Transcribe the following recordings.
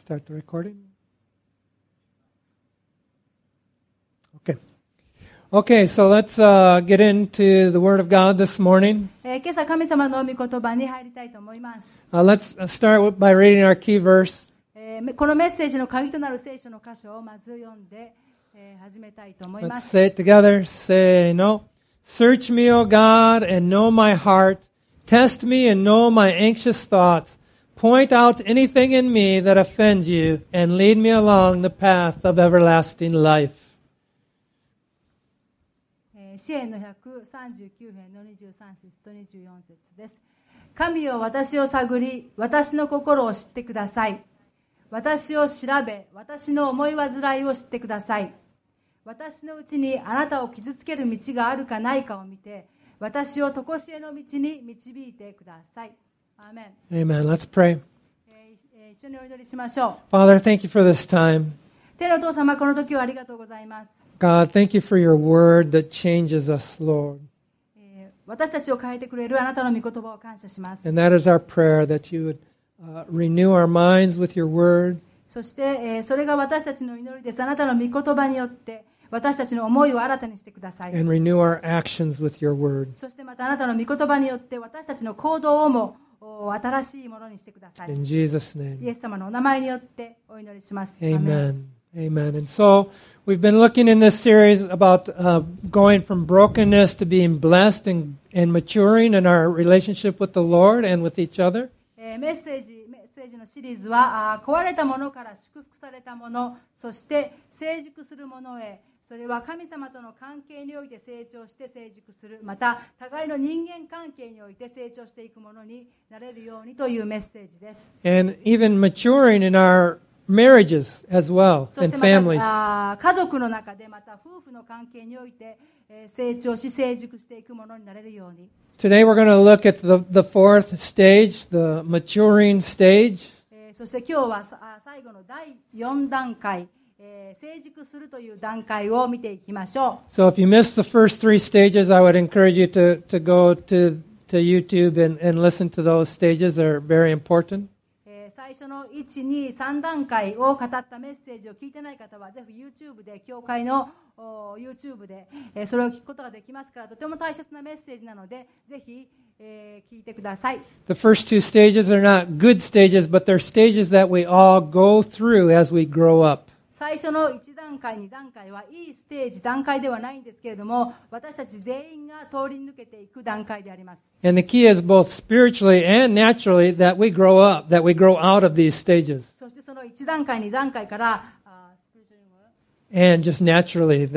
start the recording. Okay, so let's get into the Word of God this morning. 今朝神様の御言葉に入りたいと思います。 Let's start by reading our key verse. このメッセージの鍵となる聖書の箇所をまず読んで、始めたいと思いま Let's す。 say it together. Say no. Search me, O God, and know my heart. Test me and know my anxious thoughts. Point out anything in me that offends you, and lead me along the path of everlasting life. 詩篇の139編の23節と24節です。神よ、私を探り、私の心を知ってください。私を調べ、私の思い煩いを知ってください。私のうちにあなたを傷つける道があるかないかを見て、私を常しえの道に導いてください。アーメン。 Amen. Let's pray. 一緒にお祈りしましょう。 Father, thank you for this time. 天のお父様、この時はありがとうございます。 God, thank you for your word that changes us, Lord. 私たちを変えてくれるあなたの御言葉を感謝します。 And that is our prayer, that you would renew our minds with your word. そして、それが私たちの祈りです。あなたの御言葉によって私たちの思いを新たにしてください。 And renew our actions with your word. そしてまたあなたの御言葉によって私たちの行動をも新しいものにしてください。 In Jesus' name. イエス様のお名前によってお祈りします。 Amen. Amen. And so we've been looking in this series about going from brokenness to being blessed and maturing in our relationship with the Lord and with each other. メッセージのシリーズは壊れたものから祝福されたもの、そして成熟するものへ、それは神様との関係において成長して成熟する、また互いの人間関係において成長していくものになれるようにというメッセージです。 And even maturing in our marriages as well そし and て families. また家族の中でまた夫婦の関係において成長し成熟していくものになれるように。 Today we're going to look at the fourth stage, the maturing stage. そして今日は最後の第4段階、成熟するという段階を見ていきましょう。 So if you missed the first three stages, I would encourage you to go to YouTube and listen to those stages. They're very important. 最初の1、2、3段階を語ったメッセージを聞いてない方はぜひ YouTube で、教会の YouTube でそれを聞くことができますから、とても大切なメッセージなのでぜひ聞いてください。 The first two stages are not good stages, but they're stages that we all go through as we grow up. 最初の1段階、2段階はいいステージ、段階ではないんですけれども、私たち全員が通り抜けていく段階であります。 And the key is both spiritually and naturally that we grow up, that we grow out of these stages. そしてその1段階、2段階から、 And just naturally,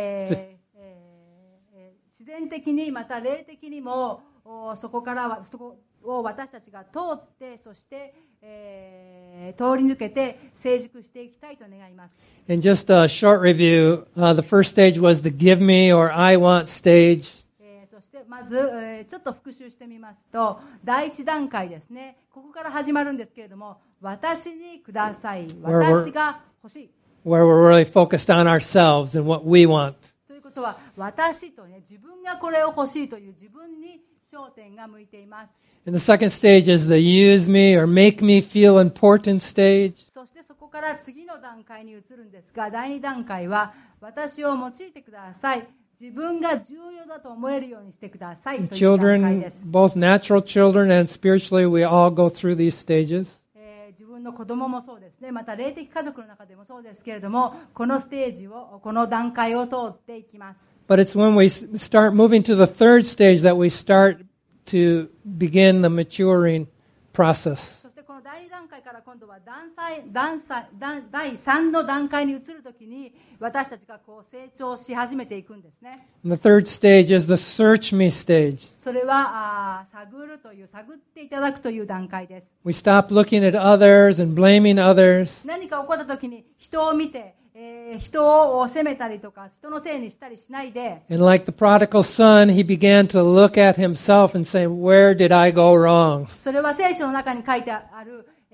自然的にまた霊的にもそこを私たちが通って、そして、通り抜けて成熟していきたいと願います。 And just a short review, the first stage was the give me or I want stage. そしてまず、ちょっと復習してみますと、第1段階ですね。ここから始まるんですけれども、私にください。私が欲しい。 Where we're really focused on ourselves and what we want. ということは、私とね、自分がこれを欲しいという自分に焦点が向いています。 And the second stage is the use me or make me feel important stage. そしてそこから次の段階に移るんですが、第2段階は私を用いてください。自分が重要だと思えるようにしてくださいという段階で Children, す。 both natural children and spiritually, we all go through these stages. 自分の子供もそうですね。また霊的家族の中でもそうですけれども、このステージを、この段階を通っていきます。 But it's when we start moving to the third stage that we start to begin the maturing process. そしてこの第2段階から今度は第3の段階に移るときに私たちがこう成長し始めていくんですね。 And the third stage is the search me stage. それは探っていただくという段階です。 We stop looking at others and blaming others. 何か起こったときに人を見て、人を責めたりとか人のせいにしたりしないで、 And like the prodigal son, he began to look at himself and say, where did I go wrong? それは聖書の中に書いてある、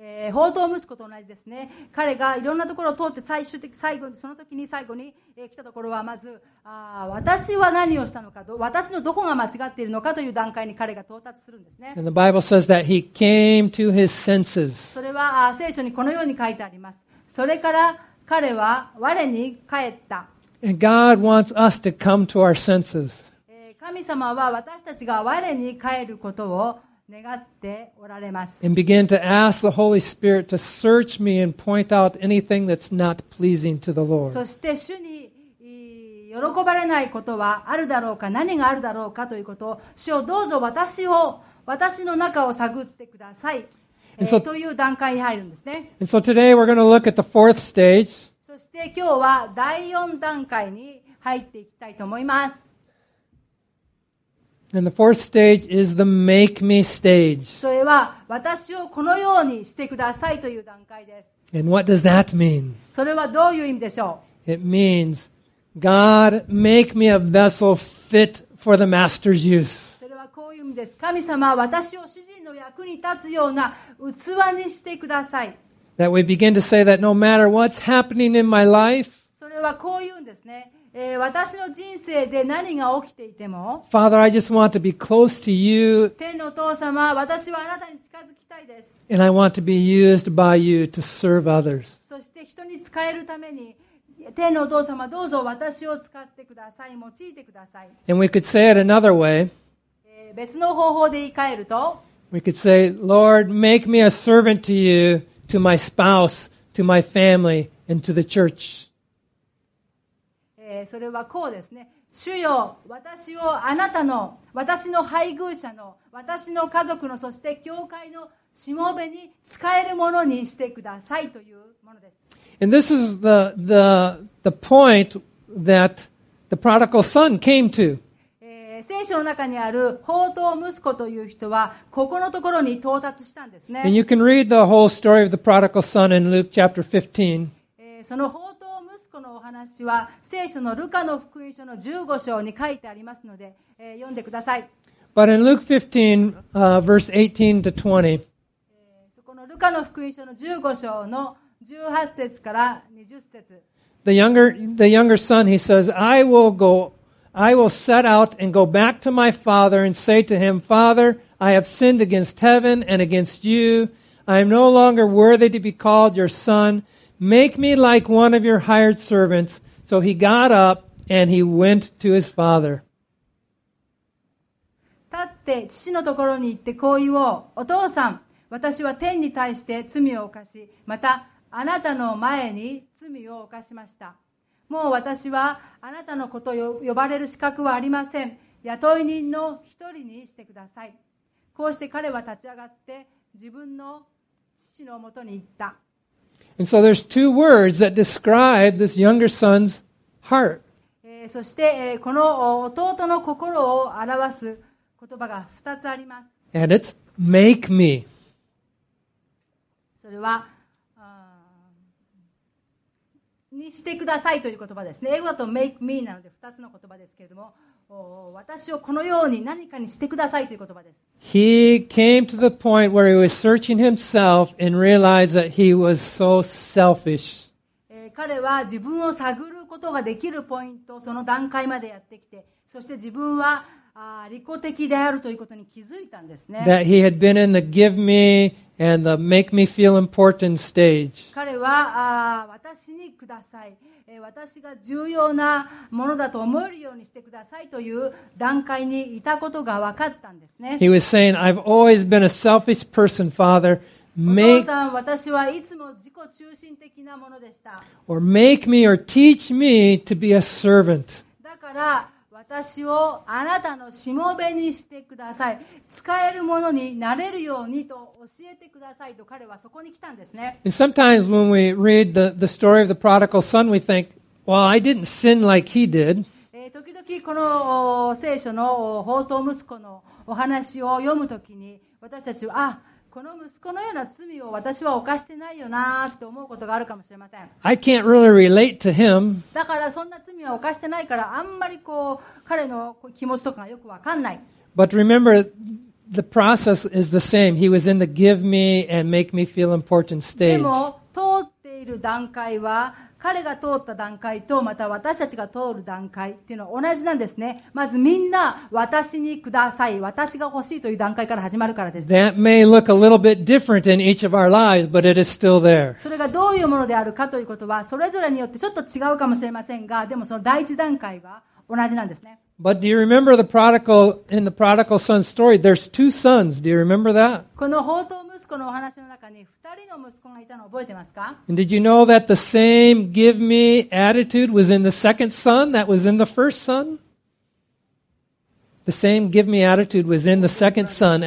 放蕩息子と同じですね。彼がいろんなところを通って最後に来たところはまず、私は何をしたのか、私のどこが間違っているのかという段階に彼が到達するんですね。 And the Bible says that he came to his senses. それは聖書にこのように書いてあります。それから彼は我に帰った。 And God wants us to come to our senses. 神様は私たちが我に帰ることを願っておられます。 And begin to ask the Holy Spirit to search me and point out anything that's not pleasing to the Lord. そして主に喜ばれないことはあるだろうか、何があるだろうかということを、主をどうぞ私の中を探ってください、という段階に入るんですね。 And so today we're going to look at the fourth stage. そして今日は第4段階に入っていきたいと思います。 And the fourth stage is the make me stage. それは私をこのようにしてくださいという段階です。 And what does that mean? それはどういう意味でしょう？ It means, God, make me a vessel fit for the master's use. それはこういう意味です。神様は私を主人の役に立つような器にしてください。 That we begin to say that no matter what's happening in my life, それはこういうんですね。私の人生で何が起きていても、 Father, I just want to be close to you, 天のお父様、私はあなたに近づきたいです。 and I want to be used by you to serve others. そして人に使えるために、天のお父様、どうぞ私を使ってください、用いてください。 And we could say it another way. 別の方法で言い換えると、 We could say, Lord, make me a servant to you, to my spouse, to my family, and to the church. それはこうですね。主よ、私を私の配偶者の、私の家族の、そして教会のしもべに使えるものにしてくださいというものです。 And this is the point that the prodigal son came to. 聖書の中にある放蕩息子という人はここのところに到達したんですね。 And you can read the whole story of the prodigal son in Luke chapter 15. その放蕩息子のお話は聖書のルカの福音書の15章に書いてありますので、読んでください。 But in Luke 15, verse 18 to 20, そこのルカの福音書の15章の18節から20節。 the younger son, he says, I will set out and go back to my father and say to him, Father, I have sinned against heaven and against you. I am no longer worthy to be called your son. Make me like one of your hired servants. So he got up and he went to his father. 立って父のところに行ってこう言おう。お父さん、私は天に対して罪を犯し、またあなたの前に罪を犯しました。もう私はあなたのことを呼ばれる資格はありません。雇い人の一人にしてください。こうして彼は立ち上がって自分の父のもとに行った。 And so there's two words that describe this younger son's heart. そしてこの弟の心を表す言葉が2つあります。 And it's make me. それはにしてくださいという言葉ですね。英語だと make me なので2つの言葉ですけれども、私をこのように何かにしてくださいという言葉です。 He came to the point where he was searching himself and realized that he was so selfish. 彼は自分を探ることができるポイント、その段階までやってきて、そして自分は利己的であるということに気づいたんですね。 That he had been in the give me and the make me feel important stage. 彼は私にください、私が重要なものだと思えるようにしてくださいという段階にいたことが分かったんですね。 He was saying, I've always been a selfish person, Father. お父さん、私はいつも自己中心的なものでした。 Or make me or teach me to be a servant. だから私をあなたのしもべにしてください。使えるものになれるようにと教えてくださいと彼はそこに来たんですね。 And sometimes when we read the story of the prodigal son, we think, well, I didn't sin like he did. 時々この聖書の放蕩息子のお話を読むときに私たちは、この息子のような罪を私は犯してないよなと思うことがあるかもしれません。 I can't really relate to him. だからそんな罪は犯してないからあんまり彼の気持ちとかがよくわかんない。 But remember, the process is the same. He was in the give me and make me feel important で stage. も通っている段階は彼が通った段階とまた私たちが通る段階っていうのは同じなんですね。まずみんな私にください、私が欲しいという段階から始まるからです。 That may look a little bit different in each of our lives, but it is still there. それがどういうものであるかということはそれぞれによってちょっと違うかもしれませんが、でもその第一段階が同じなんですね。 But do you remember the in the prodigal son story? There's two sons. Do you remember that? この放蕩息子のお話の中に2人の息子がいたのを覚えてますか？ And did you know that the same give me attitude was in the second son that was in the first son? The same give me attitude was in the second son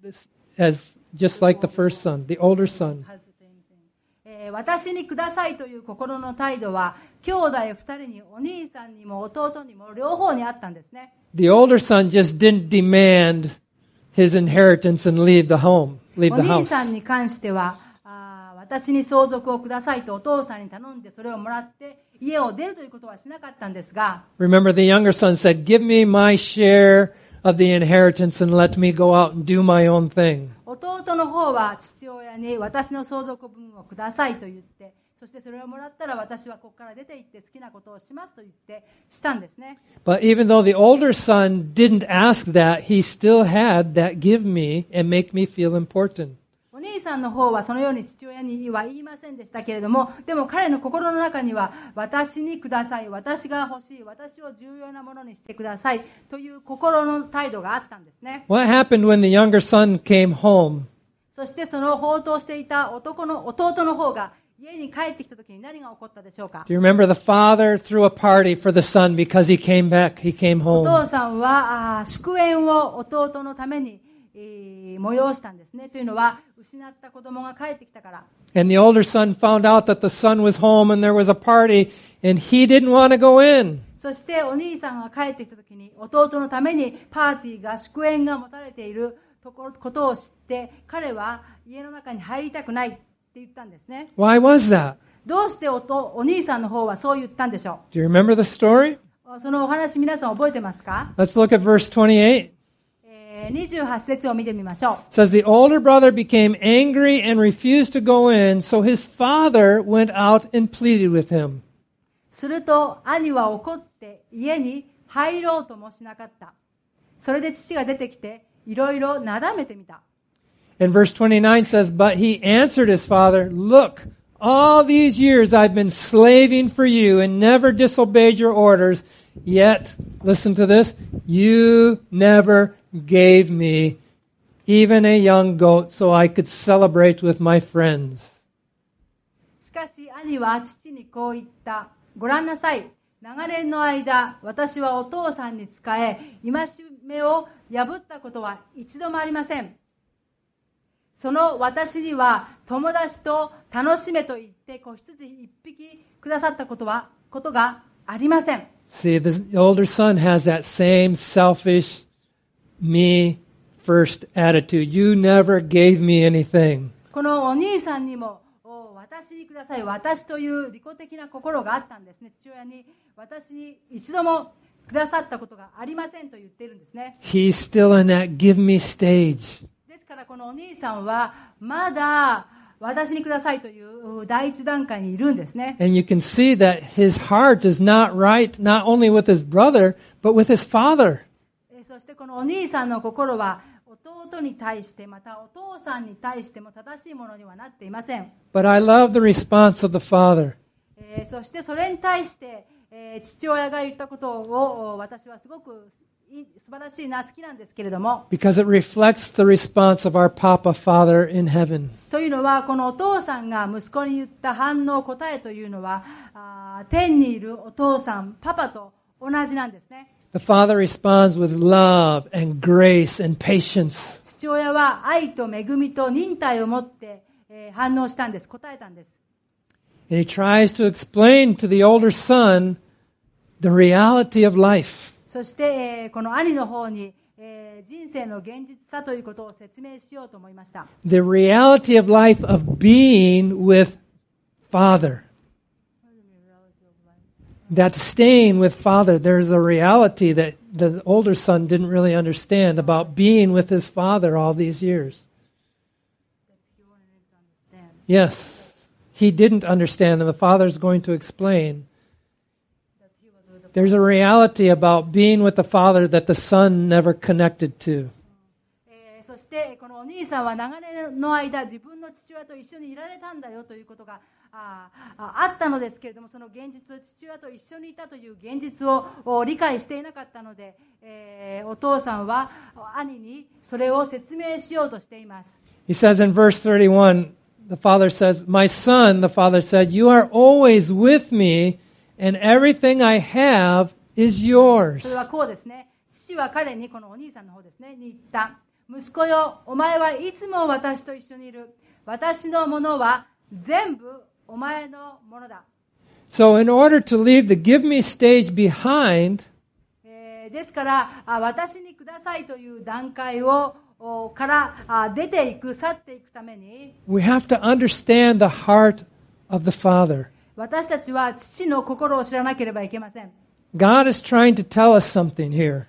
as just like the first son, the older son. 私にくださいという心の態度は兄弟2人にお兄さんにも弟にも両方にあったんですね。 The older son just didn't demand his inheritance and leave the home, leave お the 兄 house. さんに関しては私に相続をくださいとお父さんに頼んでそれをもらって家を出るということはしなかったんですが、 Remember, the younger son said, "Give me my share of the inheritance and let me go out and do my own thing." 弟の方は父親に私の相続分をくださいと言って、そしてそれをもらったら私はここから出て行って好きなことをしますと言ってしたんですね。 But even though the older son didn't ask that, he still had that give me and make me feel important. お兄さんの方はそのように父親には言いませんでしたけれども、でも彼の心の中には私にください、私が欲しい、私を重要なものにしてくださいという心の態度があったんですね。 What happened when the younger son came home? そしてその放蕩していた弟の方が家に帰ってきた時に何が起こったでしょうか？ Do you remember the father threw a party for the son because he came back, he came お home. 父さんは祝宴を弟のために催したんですね。というのは失った子供が帰ってきたから。 And the older son found out that the son was home and there was a party and he didn't want to go in. そしてお兄さんが帰ってきた時に弟のためにパーティーが祝宴が持たれていることを知って彼は家の中に入りたくないって言ったんですね。 Why was that? どうしてお兄さんの方はそう言ったんでしょ Do you remember the story? う？そのお話皆さん覚えてますか Let's look at verse 28. ？28節を見てみましょう。 It says, the older brother became angry and refused to go in, so his father went out and pleaded with him. すると兄は怒って家に入ろうともしなかった。それで父が出てきていろいろなだめてみた。 And verse 29 says, but he answered his father, look, all these years I've been slaving for you and never disobeyed your orders, yet, listen to this, you never gave me even a young goat so I could celebrate with my friends. しかし兄は父にこう言った。ご覧なさい。長年の間、私はお父さんに仕え、戒めを破ったことは一度もありません。その私には友達と楽しめと言って子羊一匹くださったことがありません。 See, the older son has that same selfish, me first attitude. You never gave me anything. このお兄さんにも私にください、私という利己的な心があったんですね。父親に私に一度もくださったことがありませんと言っているんですね。 He's still in that give me stage. ですからこのお兄さんはまだ私にくださいという第一段階にいるんですね。 And you can see that his heart is not right, not only with his brother, but with his father. そしてこのお兄さんの心は弟に対してまたお父さんに対しても正しいものにはなっていません。 But I love the response of the father. そしてそれに対して、父親が言ったことを私はすごく素晴らしいな、好きなんですけれども、 Because it reflects the response of our Papa Father in heaven. というのはこのお父さんが息子に言った反応答えというのは天にいるお父さんパパと同じなんですね。 The father responds with love and grace and patience. 父親は愛と恵みと忍耐を持って、反応したんです、答えたんです。 And he tries to explain to the older son the reality of life. そして、この兄の方に、人生の現実さということを説明しようと思いました。 The reality of life of being with Father. That staying with Father, there's a reality that the older son didn't really understand about being with his father all these years. Yes, he didn't understand, and the father's going to explain. There's a reality about being with the father that the son never connected to. そしてこのお兄さんは長年の間自分の父親と一緒にいられたんだよということがあったのですけれども、その現実、父親と一緒にいたという現実を理解していなかったので、お父さんは兄にそれを説明しようとしています。 He says in verse 31, the father says, "My son," the father said, "you are always with me, and everything I have is yours." それはこうですね。父は彼に、このお兄さんの方ですね、に言った。息子よ、お前はいつも私と一緒にいる。私のものは全部お前のものだ。 So in order to leave the give me stage behind, ですから私にくださいという段階から出ていく、去っていくために we have to understand the heart of the Father. 私たちは父の心を知らなければいけません。 God is trying to tell us something here.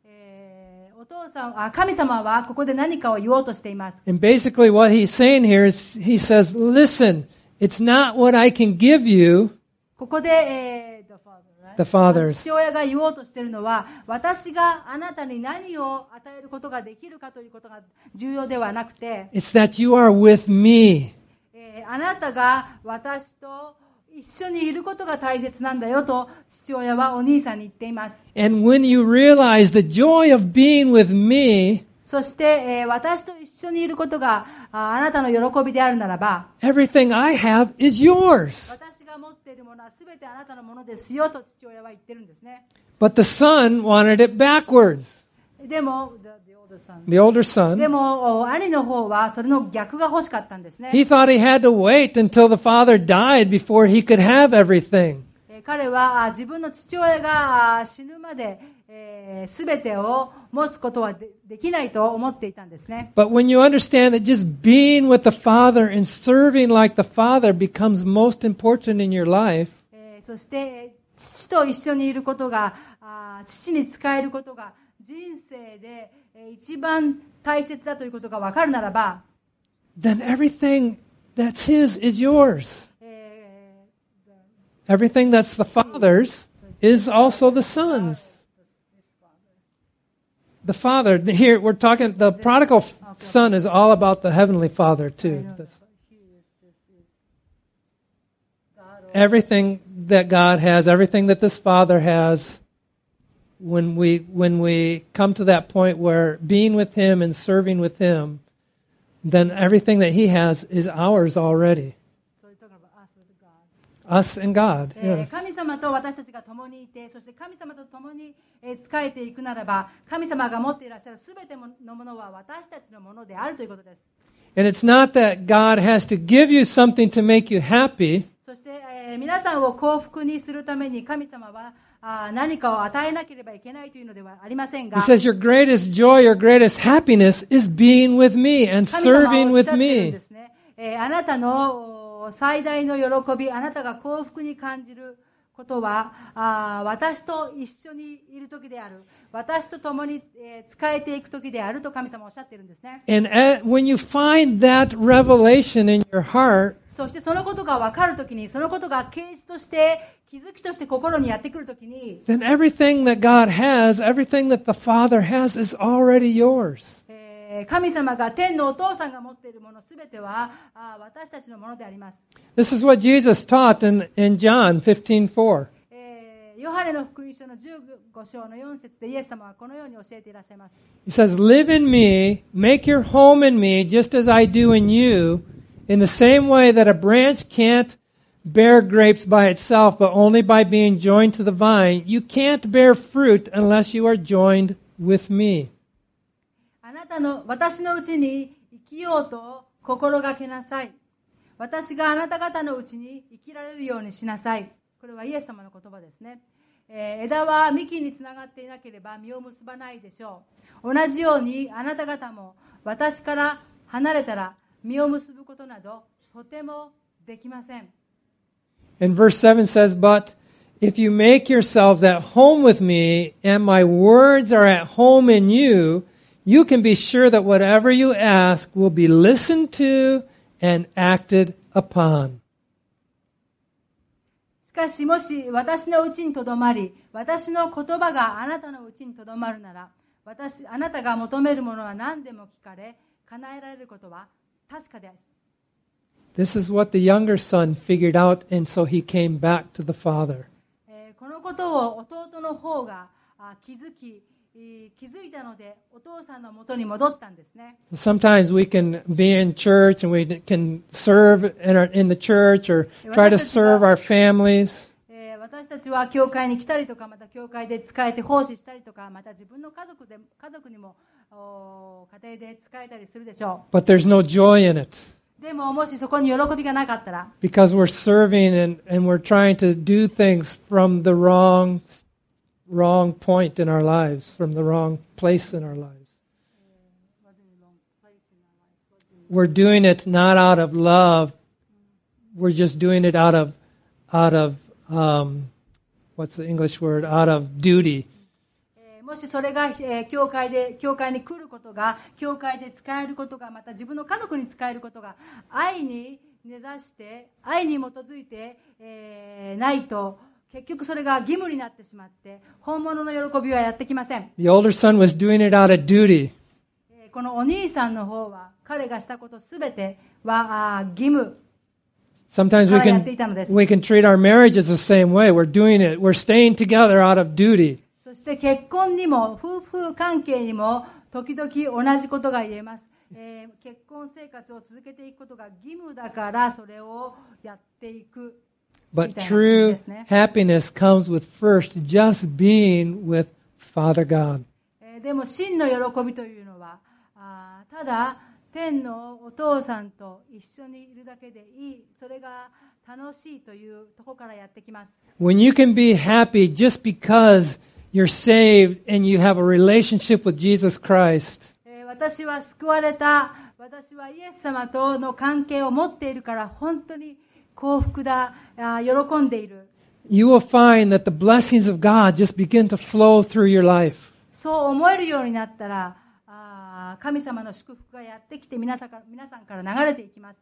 神様はここで何かを言おうとしています。 And basically what he's saying here is, he says, listen, it's not what I can give you. ここで、 the Father. 父親が言おうとしているのは、私があなたに何を与えることができるかということが重要ではなくて、 It's that you are with me. あなたが私と一緒にいることが大切なんだよと父親はお兄さんに言っています。 And when you realize the joy of being with me, そして、私と一緒にいることがあなたの喜びであるならば、 everything I have is yours. 私が持っているものはすべてあなたのものですよと父親は言ってるんですね。 But the son wanted it backwards. でも、 The older son, でも兄の方はそれの逆が欲しかったんですね。 he thought he had to wait until the father died before he could have everything. 彼は自分の父親が死ぬまで全てを持つことはできないと思っていたんですね。 But when you understand that just being with the Father and serving like the Father becomes most important in your life, そして父と一緒にいることが、父に仕えることが人生で一番大切だということが分かるならば、 then everything that's His is yours. Everything that's the Father's is also the Son's. The Father, here we're talking, the prodigal son is all about the Heavenly Father too. Everything that God has, everything that this Father has, when we come to that point where being with Him and serving with Him, then everything that He has is ours already. Us and God. Yes. 神様と私たちが共にいて、そして神様と共に仕えていくならば、神様が持っていらっしゃるすべてのものは私たちのものであるということです。 And it's not that God has to give you something to make you happy. そして、皆さんを幸福にするために神様は何かを与えなければいけないというのではありませんが、 He says your greatest joy, your greatest happiness is being with me and 神様は serving おっし with ゃってるん me. ですね。あなたの最大の喜び、あなたが幸福に感じることは、私と一緒にいる時である。私と共に仕えていく時であると神様はおっしゃっているんですね。 And when you find that revelation in your heart, そしてそのことが分かるときに、そのことが啓示として、気づきとして心にやってくるときに、 then everything that God has, everything that the Father has is already yours. 神様が天のお父さんが持っているものすべては私たちのものであります。 This is what Jesus taught in John 15:4. ヨハネの福音書の15章の4節でイエス様はこのように教えていらっしゃいます。 He says, live in me, make your home in me, just as I do in you, in the same way that a branch can't bear grapes by itself, but only by being joined to the vine. You can't bear fruit unless you are joined with me. 私のうちに生きようと心がけなさい。私があなた方のうちに生きられるようにしなさい。これはイエス様の言葉ですね。枝は幹につながっていなければ実を結ばないでしょう。同じようにあなた方も私から離れたら実を結ぶことなどとてもできません。 And verse 7 says, but If you make yourselves at home with me and my words are at home in you, you can be sure that whatever you ask will be listened to and acted upon. しかしもし私のうちにとどまり、私の言葉があなたのうちにとどまるなら、あなたが求めるものは何でも聞かれ、叶えられることは確かです。 This is what the younger son figured out, and so he came back to the father. このことを弟の方が気づいたので、お父さんの元に戻ったんですね。 Sometimes we can be in church and we can serve in the church or try to serve our families. 私たちは教会に来たりとか、また教会で使えて奉仕したりとか、また自分の家族にも家庭で使えたりするでしょう。 But there's no joy in it. でももしそこに喜びがなかったら、 Because we're serving and we're trying to do things from the wrong point in our lives, from the wrong place in our lives. We're doing it not out of love. We're just doing it out of what's the English word? Out of duty. もしそれが、教会に来ることが、教会で使えることが、また自分の家族に使えることが、愛に根ざして、愛に基づいて、ないと、結局それが義務になってしまって、本物の喜びはやってきません。 The older son was doing it out of duty. このお兄さんの方は、彼がしたことすべては義務。 Sometimes we can treat our marriages the same way. We're doing it. We're staying together out of duty. そして結婚にも夫婦関係にも時々同じことが言えます。結婚生活を続けていくことが義務だからそれをやっていく。 But true happiness comes with first just being with Father God. でも真の喜びというのはただ天のお父さんと一緒にいるだけでいい。それが楽しいというところからやってきます。 When you can be happy just because you're saved and you have a relationship with Jesus Christ. 私は救われた。私はイエス様との関係を持っているから本当に幸福だ。喜んでいる。 You will find that the blessings of God just begin to flow through your life. そう思えるようになったら、神様の祝福がやってきて皆さんから流れていきます。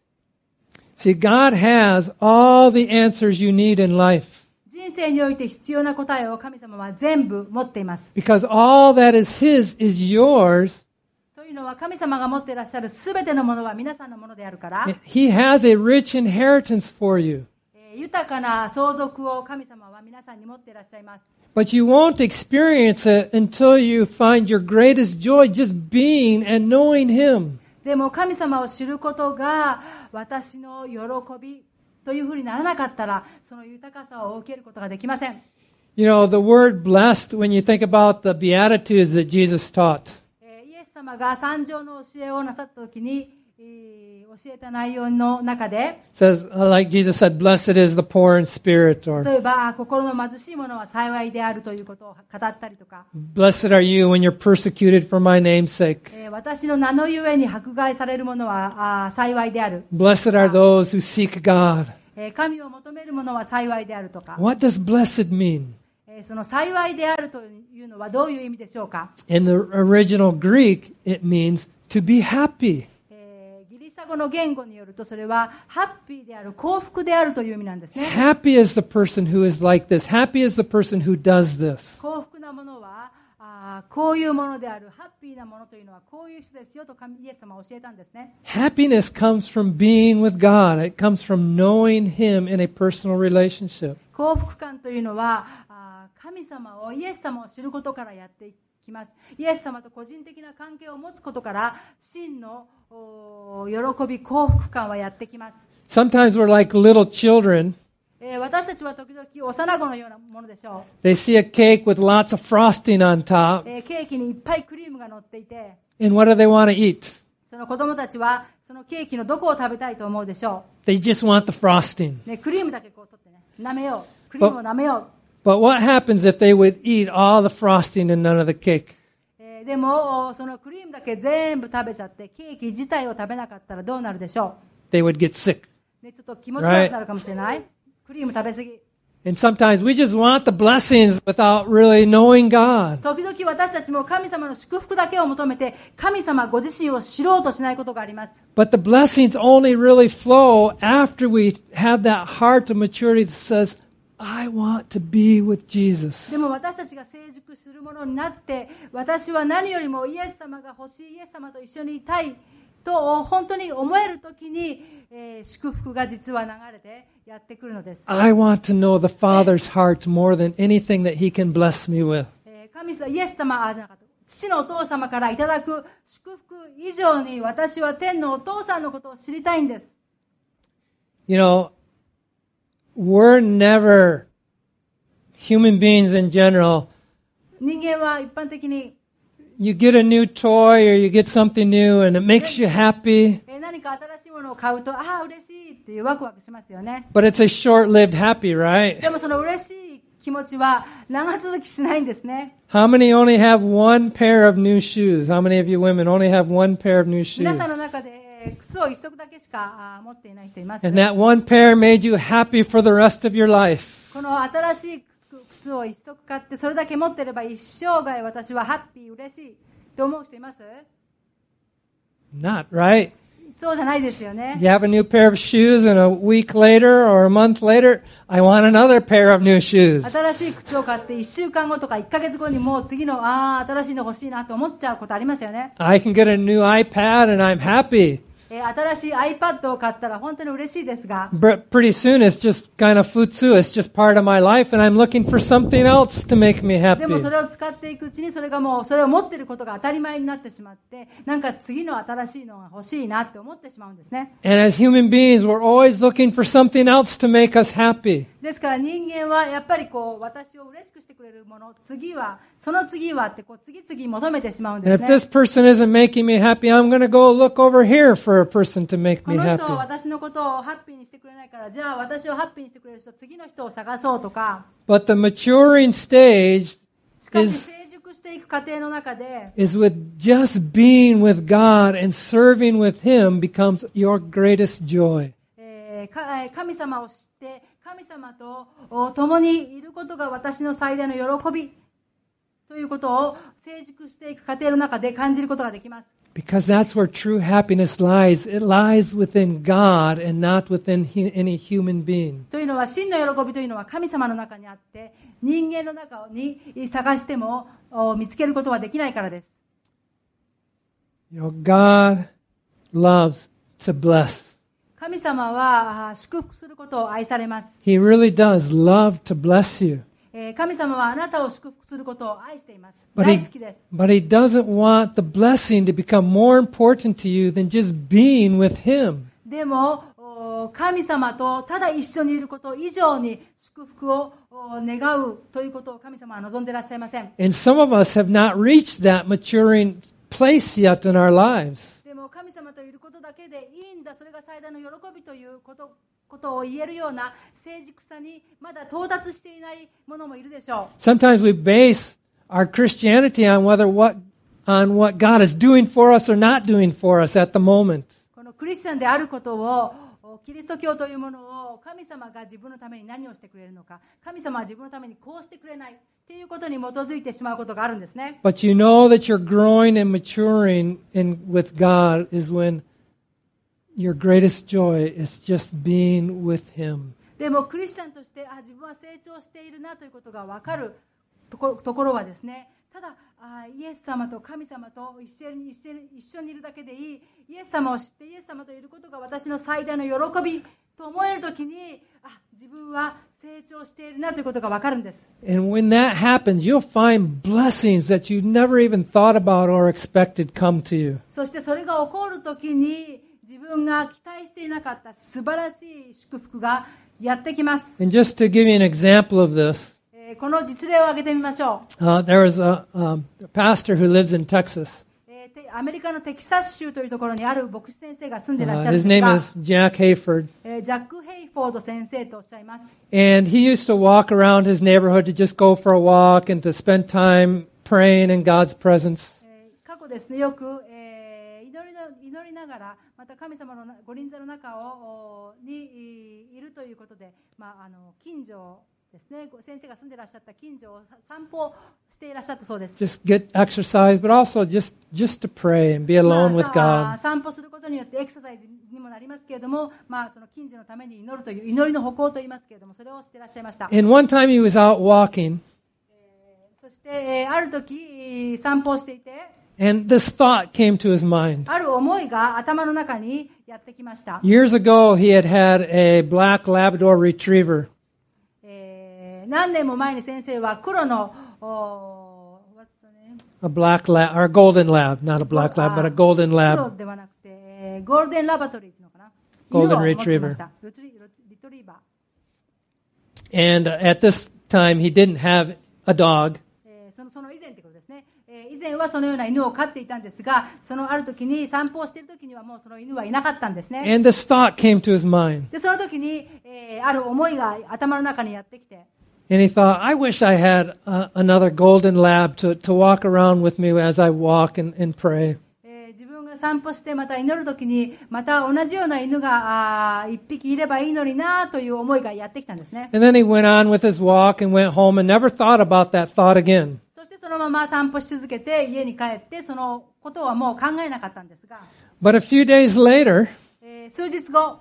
See, God has all the answers you need in life. 人生において必要な答えを神様は全部持っています。 Because all that is His is yours. というのは神様が持っていらっしゃるすべてのものは皆さんのものであるから。 He has a rich inheritance for you. 豊かな相続を神様は皆さんに持っていらっしゃいます。 But you won't experience it until you find your greatest joy just being and knowing Him. でも神様を知ることが私の喜びというふうにならなかったら、その豊かさを受けることができません。 You know, the word blessed, when you think about the Beatitudes that Jesus taught. イエス様が三条の教えをなさったときに、教えた内容の中で、 says, like Jesus said, blessed is the poor in spirit, or 例えば心の貧しい者は幸いであるということを語ったりとか、 blessed are you when you're persecuted for my name's sake. 私の名のゆえに迫害される者は幸いである。 Blessed are those who seek God. 神を求める者は幸いであるとか。 What does blessed mean? その幸いであるというのはどういう意味でしょうか？ In the original Greek, it means to be happy. ギリシャ語の言語によるとそれはハッピーである、幸福であるという意味なんですね。 Happy is the person who is like this. Happy is the person who does this. 幸福なものはこういうものである。ハッピーなものというのはこういう人ですよとイエス様は教えたんですね。 Happiness comes from being with God. It comes from knowing Him in a personal relationship. 幸福感というのは神様を、イエス様を知ることからやってきます。イエス様と個人的な関係を持つことから真の喜び、幸福感はやってきます。 Sometimes we're like little children. 私たちは時々幼子のようなものでしょう。 They see a cake with lots of frosting on top. ケーキにいっぱいクリームが乗っていて、 And what do they want to eat? その子供たちはそのケーキのどこを食べたいと思うでしょう。They just want the frosting. ね、クリームだけこう取ってね、舐めよう。クリームを舐めよう。 But what happens if they would eat all the frosting and none of the cake? でもそのクリームだけ全部食べちゃってケーキ自体を食べなかったらどうなるでしょう。 They would get sick. ね、ちょっと気持ち悪くなるかもしれない。クリーム食べ過ぎ。 And sometimes we just want the blessings without really knowing God. 時々私たちも神様の祝福だけを求めて、神様ご自身を知ろうとしないことがあります。 But the blessings only really flow after we have that heart of maturity that says, I want to be with Jesus. でも私たちが成熟するものになって、私は何よりもイエス様が欲しい、イエス様と一緒にいたいと本当に思えるときに、祝福が実は流れてやってくるのです。 I want to know the Father's heart more than anything that He can bless me with. 神様、イエス様じゃなかった。父のお父様からいただく祝福以上に私は天のお父さんのことを知りたいんです。 You know, we're never, human beings in general, 人間は一般的に you get a new toy or you get something new and it makes you happy, 何か新しいものを買うと、ああ、嬉しいっていうワクワクしますよね。 but it's a short-lived happy, right? でもその嬉しい気持ちは長続きしないんですね。 How many only have one pair of new shoes? How many of you women only have one pair of new 皆 shoes? さんの中で靴を一足だけしか持っていない人います。 And that one pair made you happy for the rest of your life. この新しい靴を一足買ってそれだけ持っていれば一生涯私はハッピー嬉しいと思う人います？ Not, right? そうじゃないですよね。 You have a new pair of shoes and a week later or a month later, I want another pair of new shoes. 新しい靴を買って1週間後とか1ヶ月後にもう次の新しいの欲しいなと思っちゃうことありますよね。 I can get a new iPad and I'm happy. 新しい iPad を買ったら本当に嬉しいですが、 But pretty soon it's just kind of futsu. It's just part of my life and I'm looking for something else to make me でも happy. それを使っていくうちにそれがもうそれを持っていることが当たり前になってしまって、なんか次の新しいのが欲しいなって思ってしまうんですね。 And as human beings, we're always looking for something else to make us happy. ですから人間はやっぱりこう私を嬉しくしてくれるもの、次はその次はってこう次々求めてしまうんで And す if ね。 this person isn't making me happy, I'm going to go look over here for a person to make こ me の人は happy. 私のことをハッピーにしてくれないから、じゃあ私をハッピーにしてくれる人、次の人を探そうとか。 But the maturing stage しかし is 成熟していく過程の中で、 is with just being with God and serving with Him becomes your greatest joy. 神様を知って神様と共にいることが私の最大の喜びということを成熟していく過程の中で感じることができます。 Because that's where true happiness lies. It lies within God and not within any human being. というのは真の喜びというのは神様の中にあって人間の中に探しても見つけることはできないからです。 You know, God loves to bless. 神様は祝福することを愛されます。 He really does love to bless you. 神様はあなたを祝福することを愛しています。 But 大 he, 好きです。 but he doesn't want the blessing to become more important to you than just being with Him. でも神様とただ一緒にいること以上に祝福を願うということを神様は望んでいらっしゃいません。 And some of us have not reached that maturing place yet in our lives. でも神様といることだけでいいんだ、それが最大の喜びということを言えるような成熟さにまだ到達していない者もいるでしょう。 Sometimes we base our Christianity on on what God is doing for us or not doing for us at the moment. このクリスチャンであることをキリスト教というものを神様が自分のために何をしてくれるのか、神様は自分のためにこうしてくれないっていうことに基づいてしまうことがあるんですね。 But you know that you're growing and maturing with God is when your greatest joy is just being with Him. でもクリスチャンとして自分は成長しているなということが分かるところはですね、ただイエス様と神様と一緒にいるだけでいい、イエス様を知ってイエス様といることが私の最大の喜びと思えるときに自分は成長しているなということが分かるんです。 And when that happens, you'll find blessings that you never even thought about or expected come to you. そしてそれが起こるときに自分が期待していなかった素晴らしい祝福がやってきます。 And just to give you an example of this, この実例を挙げてみましょう。 there was a pastor who lives in Texas. アメリカのテキサス州というところにある牧師先生が住んでいらっしゃるん His です name が、 is Jack Hayford. ジャック・ヘイフォード先生とおっしゃいます。 And he used to walk around his neighborhood to just go for a walk and to spend time praying in God's presence. 過去ですね、よく、祈りながら、また神様のご臨在の中にいるということで、近所ですね、先生が住んでいらっしゃった近所を散歩していらっしゃったそうです。 Just get exercise, but also just to pray and be alone with God. 散歩することによってエクササイズにもなりますけれども、その近所のために祈るという祈りの歩行と言いますけれども、それをしていらっしゃいました。 And one time he was out walking, そして、ある時散歩をしていて、 and this thought came to his mind. ある思いが頭の中にやってきました。 Years ago, he had a black Labrador retriever. 何年も前に先生は黒の A black lab, or a golden lab, not a black lab, but a golden 黒 lab, ではなくて、ゴールデンラバトリーというのかな。 Golden 犬を持ってま Retriever. したリトリーバー。 and at this time he didn't have a dog. その以前ということですね。以前はそのような犬を飼っていたんですが、そのある時に散歩をしている時にはもうその犬はいなかったんですね。 And this thought came to his mind. でその時に、ある思いが頭の中にやってきて、 And he thought, I wish I had another golden lab to walk around with me as I walk and pray. 自分が散歩してまた祈る時にまた同じような犬が一匹いればいいのになという思いがやってきたんですね。 And then he went on with his walk and went home and never thought about that thought again. そしてそのまま散歩し続けて家に帰ってそのことはもう考えなかったんですが、 But a few days later, 数日後、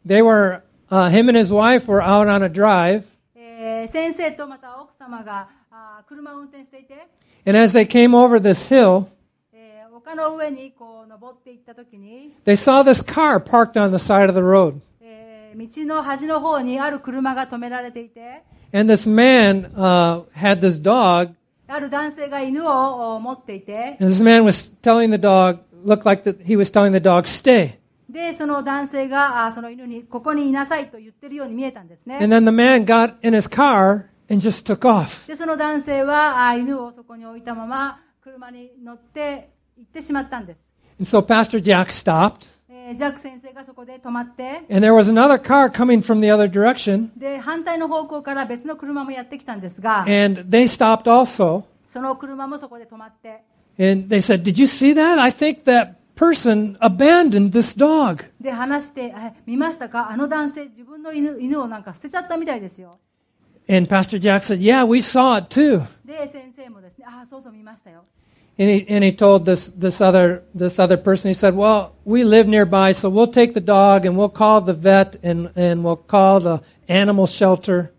him and his wife were out on a drive. 先生とまた奥様が車を運転していて、 And as they came over this hill, 丘の上にこう登っていった時に、 they saw this car parked on the side of the road. 道の端の方にある車が止められていて、 And this man had this dog. ある男性が犬を持っていて、 And this man was telling the dog, looked like he was telling the dog, stay. で、その男性がその犬にここにいなさいと言ってるように見えたんですね。 And then the man got in his car and just took off. で、その男性は犬をそこに置いたまま車に乗って行ってしまったんです。 And so Pastor Jack stopped. ジャック先生がそこで止まって、 And there was another car coming from the other direction. で、反対の方向から別の車もやってきたんですが、 And they stopped also. その車もそこで止まって、 And they said, did you see that? I think that person abandoned this dog. で、話して、見ましたか？あの男性自分の犬をなんか捨てちゃったみたいですよ。 And Pastor Jack said, yeah, we saw it too. で、先生もですね、そうそう見ましたよ。 And he told this other person, he said, well, we live nearby, so we'll take the dog and we'll call the vet and we'll call the animal shelter.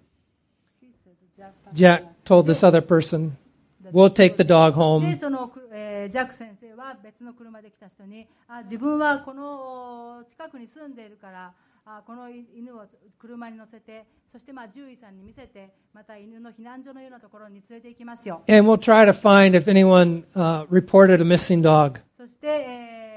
Jack told this other person, we'll take the dog で、 home. その、ジャック先生は別の車で来た人に、自分はこの近くに住んでいるから、この犬を車に乗せて、そして獣医さんに見せて、また犬の避難所のようなところに連れて行きますよ。 And we'll try to find if anyone reported a missing dog. そして、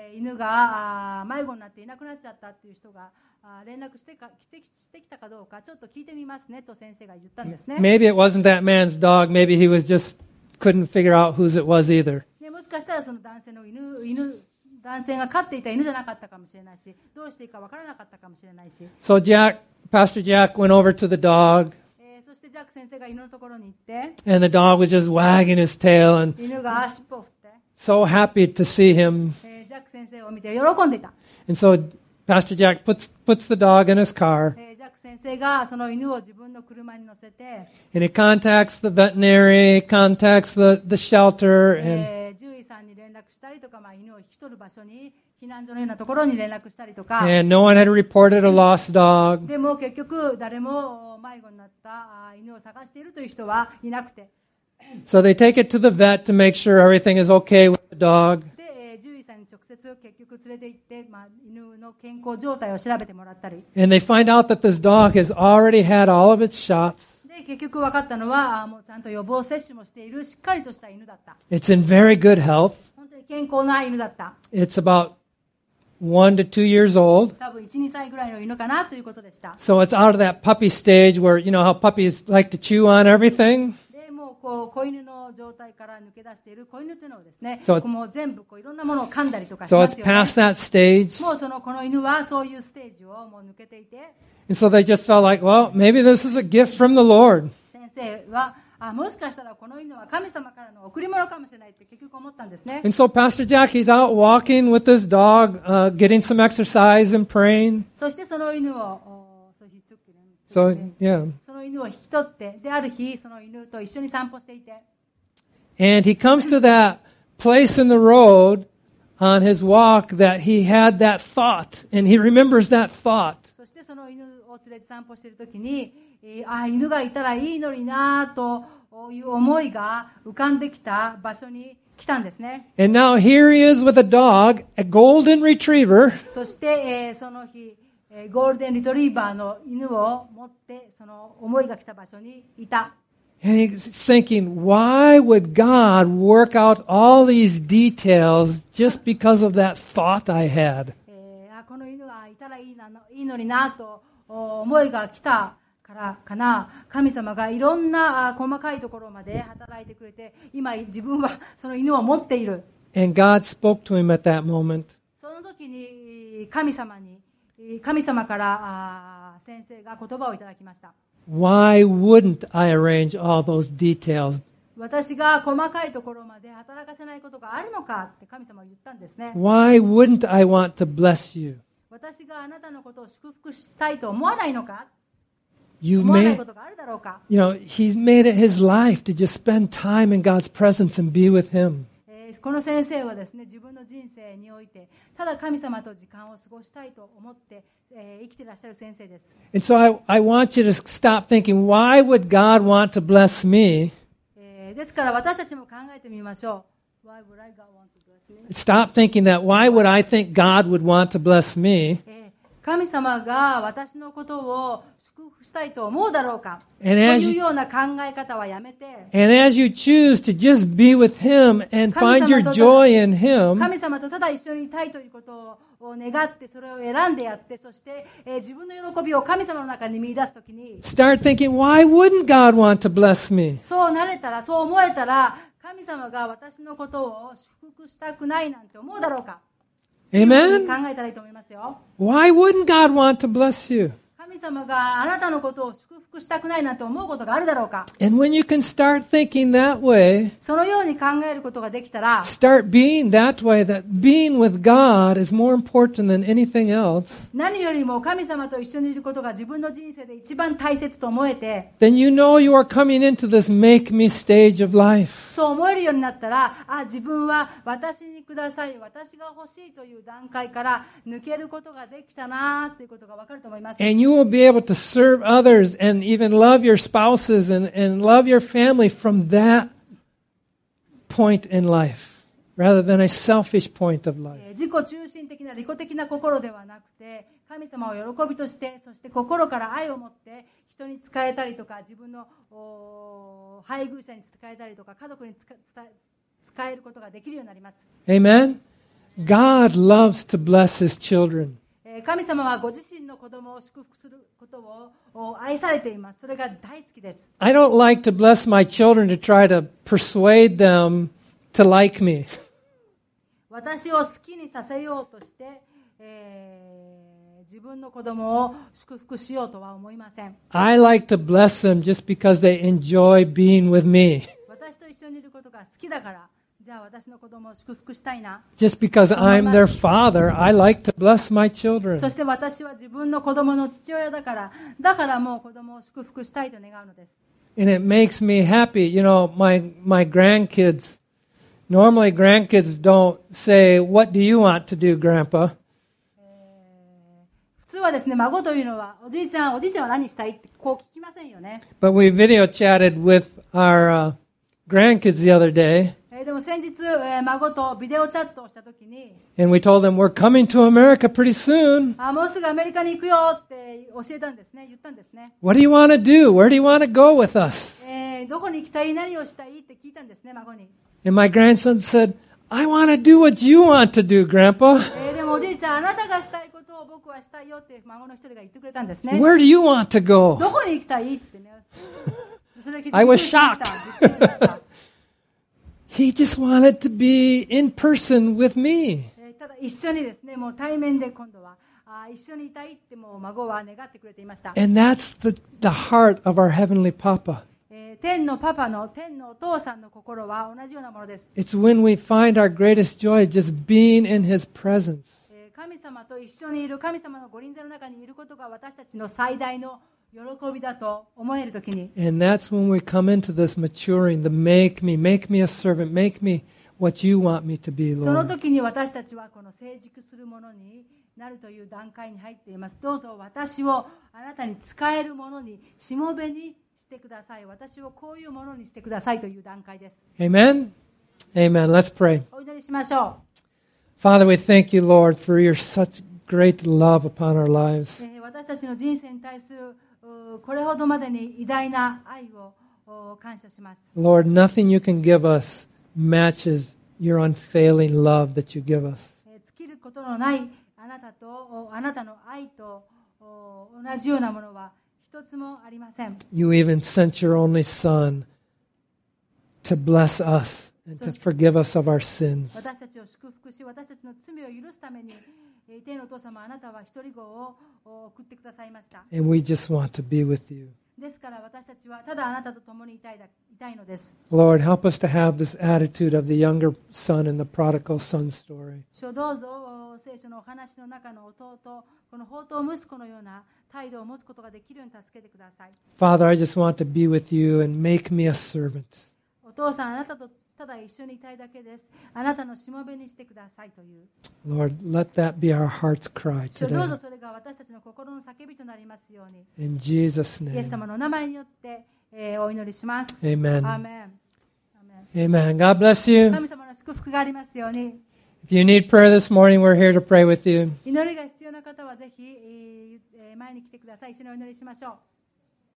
犬が迷子になっていなくなっちゃったっていう人が連絡してきたかどうかちょっと聞いてみますねと先生が言ったんですね。 Maybe it wasn't that man's dog. Maybe he was just couldn't figure out whose it was either. でもしかしたらその男性の男性が飼っていた犬じゃなかったかもしれないし、どうしていいか分からなかったかもしれないし。 So Pastor Jack went over to the dog. そしてジャック先生が犬のところに行って、 And the dog was just wagging his tail and 犬が尻尾を振って、 so happy to see him. ジャック先生を見て喜んでいた。 And so Pastor Jack puts the dog in his car. ジャック先生がその犬を自分の車に乗せて、 And he contacts the veterinary, contacts the shelter, and 獣医さんに連絡したりとか、犬を引き取る場所に避難所のようなところに連絡したりとか、 and no one had reported a lost dog. でも結局誰も迷子になった犬を探しているという人はいなくて、 So they take it to the vet to make sure everything is okay with the dog. で、獣医さんに直接結局連れて行って、犬の健康状態を調べてもらったり、 And they find out that this dog has already had all of its shots. で結局分かったのはもうちゃんと予防接種もしているしっかりとした犬だった。 It's in very good health. 本当に健康な犬だった。 It's about 1 to 2 years old. 多分 1,2 歳ぐらいの犬かなということでした。 So it's out of that puppy stage where, you know how puppies like to chew on everything? でもう子犬の状態から抜け出している子犬というのはですね、 So it's- もう全部いろんなものを噛んだりとかし So ま it's すよね。 past that stage. もうこの犬はそういうステージをもう抜けていて、 And so they just felt like, well, maybe this is a gift from the Lord. 先生はもしかしたらこの犬は神様からの贈り物かもしれないって結局思ったんですね。 And so Pastor Jack, he's out walking with his dog, getting some exercise and praying. そしてその犬を So, yeah. その犬を引き取って、で、ある日、その犬と一緒に散歩していて、 And he comes to that place in the road on his walk that he had that thought, and he remembers that thought. そしてその犬を連れて散歩しているときに、犬がいたらいいのになという思いが浮かんできた場所に来たんですね。 And now here he is with a dog, a golden retriever. そして、その日、ゴールデンリトリーバーの犬を持ってその思いが来た場所にいた。 And he's thinking, why would God work out all these details just because of that thought I had? この犬がいたらいいのになと思いが来たからかな。神様がいろんな細かいところまで働いてくれて、今自分はその犬を持っている。 And God spoke to him at that moment. その時に神様から先生が言葉をいただきました。 Why wouldn't I arrange all those details? 私が細かいところまで働かせないことがあるのかって神様は言ったんですね。 Why wouldn't I want to bless you? 私があなたのことを祝福したいと思わないのか？ You've 思わない made, ことがあるだろうか？ he's made it his life to just spend time in God's presence and be with him. この先生はですね、自分の人生においてただ神様と時間を過ごしたいと思って、生きていらっしゃる先生です。 And so I want you to stop thinking, why would God want to bless me? ですから私たちも考えてみましょう。Why would I God want to bless me? Stop thinking that, why would I think God would want to bless me? 神様が私のことを祝福したいと思うだろうかと And いうような考え方はやめて、 And as you choose to just be with Him and find your joy in Him, 神様とただ一緒にいたいということを願ってそれを選んでやって、そして、自分の喜びを神様の中に見出すときに start thinking, why wouldn't God want to bless me? そうなれたら、そう思えたら、神様が私のことを祝福したくないなんて思うだろうか。 Amen? 考えたらいいと思いますよ。 Why wouldn't God want to bless you? 神様があなたのことを祝福したくないなんて思うことがあるだろうか。 And when you can start thinking that way, そのように考えることができたら、 start being that way, that being with God is more important than anything else, 何よりも神様と一緒にいることが自分の人生で一番大切と思えて、 then you know you are coming into this make me stage of life. そう思えるようになったら、自分は私にください、私が欲しいという段階から抜けることができたなということがわかると思います。 And you will be able to serve others and even love your spouses and love your family from that point in life, rather than a selfish point of life. 自己中心的な利己的な心ではなくて、神様を喜びとして、そして心から愛を持って人に仕えたりとか、自分の配偶者に仕えたりとか、家族に仕えることができるようになります。 Amen? God loves to bless His children. 神様はご自身の子供を祝福することを愛されています。それが大好きです。 I don't like to bless my children to try to persuade them to like me. 私を好きにさせようとして、自分の子供を祝福しようとは思いません。 I like to bless them just because they enjoy being with me. 私と一緒にいることが好きだから、じゃあ私の子供を祝福したいな。 Just because I'm their father, I like to bless my children. そして私は自分の子供の父親だから、もう子供を祝福したいと願うのです。 And it makes me happy. You know, my grandkids, normally grandkids don't say, what do you want to do, Grandpa? 普通はですね、孫というのは、おじいちゃんは何したいってこう聞きませんよね。 But we video chatted with our grandkids the other day. でも先日、孫とビデオチャットをしたときに、 And we told them, we're coming to America pretty soon. もうすぐアメリカに行くよって教えたんですね、言ったんですね。 What do you want to do? Where do you want to go with us? どこに行きたい、何をしたいって聞いたんですね、孫に。 And my grandson said, I want to do what you want to do, Grandpa. でもおじいちゃん、あなたがしたいことを僕はしたいよって孫の一人が言ってくれたんですね。 Where do you want to go? どこに行きたいってね。それ聞いて I was びっくりしました shocked. びっくりしました。 He just wanted to be in person with me. ただ一緒にですね、もう対面で今度は一緒にいたいってもう孫は願ってくれていました。 And that's the heart of our Heavenly Papa. 天のパパの、天のお父さんの心は同じようなものです。 It's when we find our greatest joy just being in His presence. 神様と一緒にいる、神様のご臨在の中にいることが私たちの最大の喜びだと思えるときに、 And that's when we come into this maturing, the make me a servant, make me what you want me to be, その Lord. 時に私たちはこの成熟するものになるという段階に入っています。どうぞ私をあなたに使えるものに、しもべにしてください。私をこういうものにしてくださいという段階です。 Amen? Amen. Let's pray. お祈りしましょ Father, we thank you, Lord, for your such great love upon our lives. う。私たちの人生に対するこれほどまでに偉大な愛を感謝します。 Lord, nothing you can give us matches your unfailing love that you give us. 尽きることのないあなたの愛と同じようなものは一つもありません。 You even sent your only Son to bless us and to forgive us of our sins. 私たちを祝福し、私たちの罪を許すために、天のお父様、あなたは一人子を送ってくださいました。 And we just want to be with you. ですから私たちはただあなたと共にいたいのです。 Lord, help us to have this attitude of the younger son in the prodigal son story. 主どうぞ聖書のお話の中の弟、この放蕩息子のような態度を持つことができるように助けてください。 Father, I just want to be with you and make me a servant. お父さん、あなたとただ一緒にいたいだけです。あなたのしもべにしてくださいという。 Lord, let that be our heart's cry 主どうぞ today. それが私たちの心の叫びとなりますように。 In Jesus' イエス name. 様のお名前によって、お祈りします。 Amen. アーメン。アーメン。 Amen. God bless you. 神様の祝福がありますように。 If you need prayer this morning, we're here to pray with you. 祈りが必要な方はぜひ、前に来てください。一緒にお祈りしましょう。